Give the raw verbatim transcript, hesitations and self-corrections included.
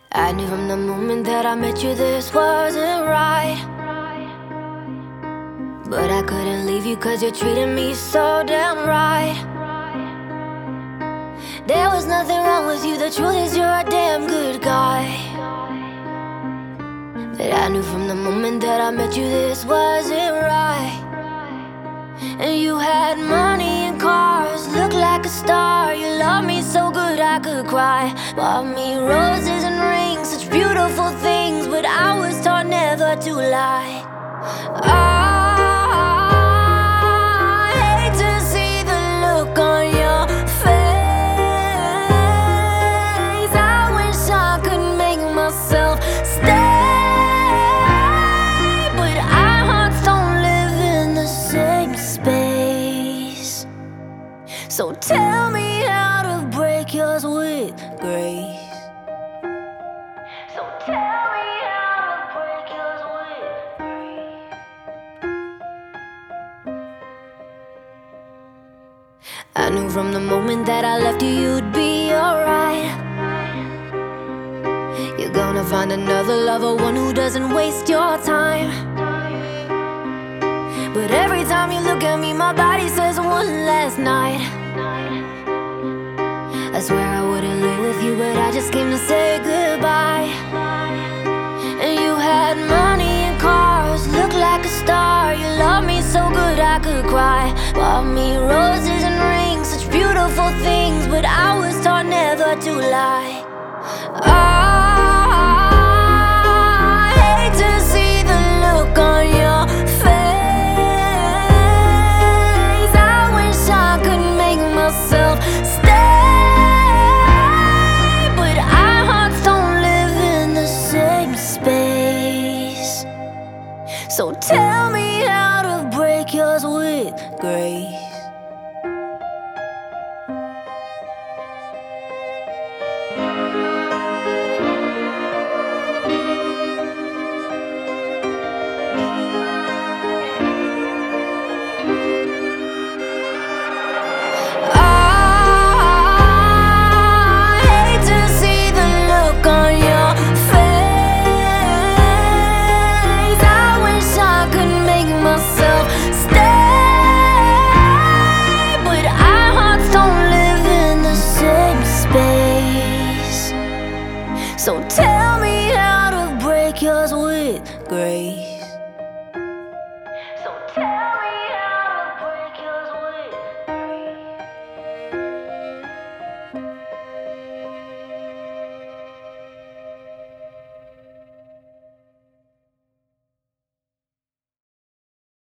I knew from the moment that I met you this wasn't right, but I couldn't leave you cause you treated me so damn right. There was nothing wrong with you, the truth is you're a damn good guy. But I knew from the moment that I met you this wasn't right. And you had money and cars, looked like a star. You loved me so good I could cry. Bought me roses and rings, such beautiful things, but I was taught never to lie. I hate to see the look on your face. I wish I could make myself stay, but our hearts don't live in the same space. So tell me how to break yours with grace. So tell me how to break yours with grace. I knew from the moment that I left you you'd be alright. You're gonna find another lover, one who doesn't waste your time. But every time you look at me, my body says one last night. I swear I wouldn't live with you, but I just came to say goodbye. And you had money and cars, looked like a star. You loved me so good I could cry. Bought me roses and rings, such beautiful things, but I was taught never to lie. I hate to see the look on your face. I wish I could make myself stay, but our hearts don't live in the same space. So tell me how to break yours with grace.